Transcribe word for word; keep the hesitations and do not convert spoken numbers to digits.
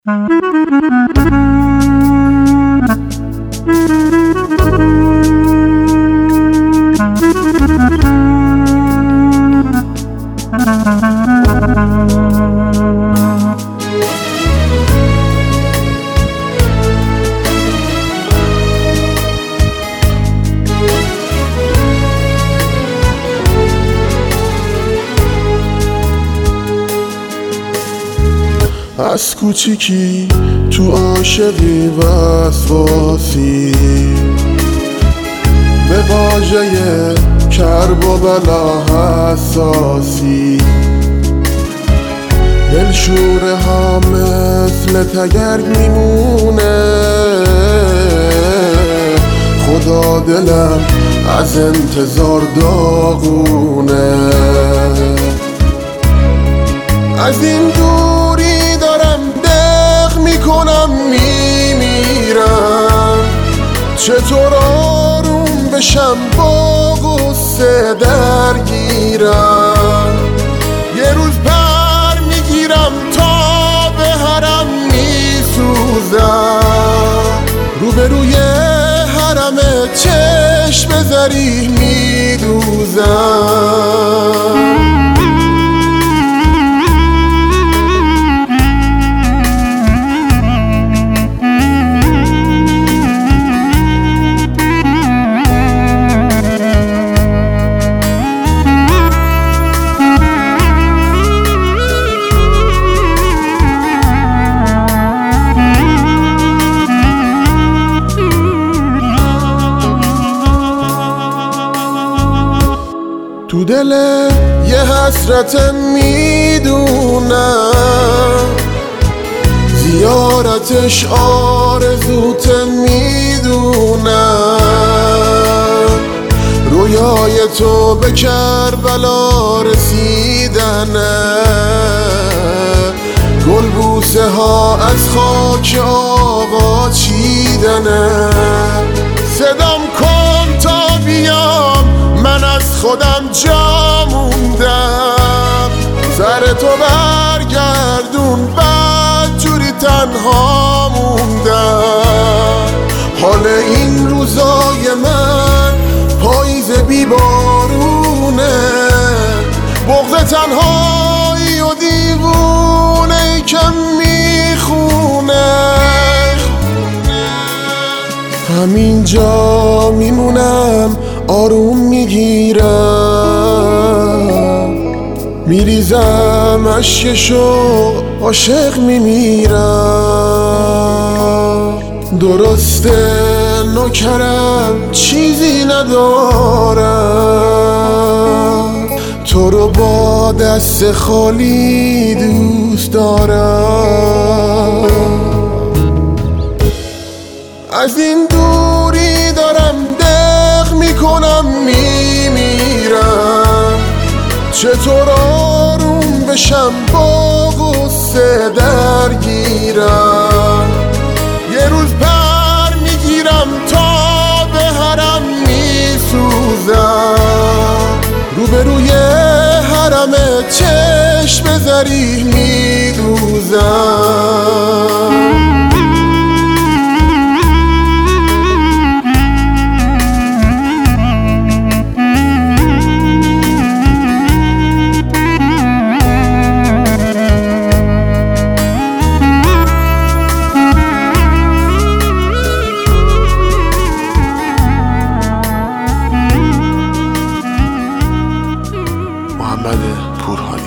از کوچیکی تو عاشقی وسواسی، به واژه کرب و بلا حساسی، دلشوره ها مثل تگرگ میمونه، خدا دلم از انتظار داغونه. از این دوری دارم دق میکنم میمیرم، چطور آروم بشم با غصه درگیرم. یه روز پر میگیرم تا به حرم میسوزم، روبروی حرم چشم زریح میدوزم. تو دل یه حسرت میدونم، زیارتش آرزوت میدونم، رویای تو به کربلا رسیدنه، گل بوسه ها از خاک آقا چیدنه. صدام کن تا بیام، من از خودم جا موندم، سر تو برگردون بد جوری تنها موندم. حال این روزای من پاییز بی بارونه، بغض تنهایی و دیوونه ای که میخونه. همینجا میمونم آروم میگیرم، میریزم اشکشو عاشق میمیرم. درسته نوکرم چیزی ندارم، تو رو با دست خالی دوست دارم. از این دوری دارم دق میکنم میمیرم، چطور آروم بشم با غصه درگیرم. یه روز پر میگیرم تا به حرم میسوزم، روبروی حرم چشم زریح میدوزم. محمد پورحانی.